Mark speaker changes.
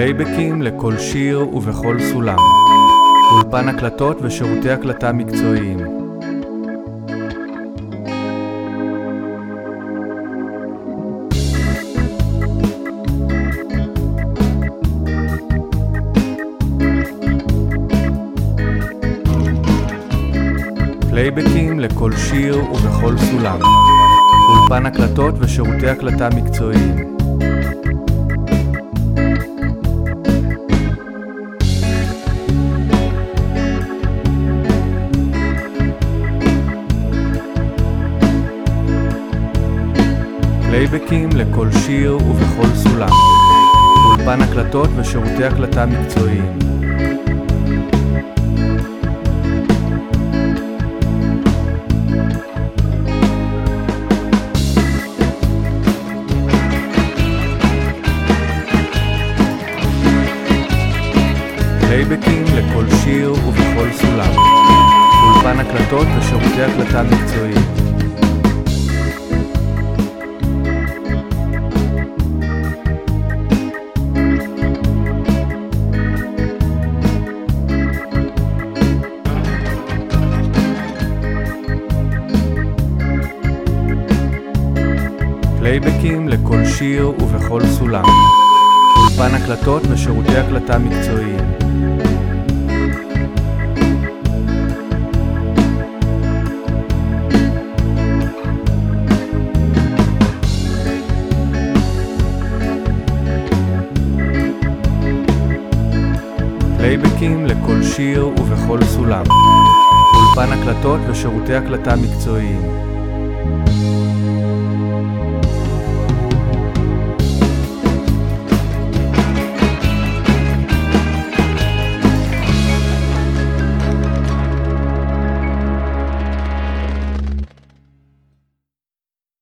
Speaker 1: פלייבקים לכל שיר ובכל סולם. אולפן הקלטות ושירותי הקלטה מקצועיים. פלייבקים לכל שיר ובכל סולם. אולפן הקלטות ושירותי הקלטה מקצועיים. פלייבקים לכל שיר ובכל סולם. אולפן הקלטות ושירותי הקלטה מקצועיים. פלייבקים לכל שיר ובכל סולם. אולפן הקלטות ושירותי הקלטה מקצועיים. פלייבקים לכל שיר ובכל סולם. אולפן הקלטות ושירותי הקלטה מקצועיים. פלייבקים לכל שיר ובכל סולם. אולפן הקלטות ושירותי הקלטה מקצועיים.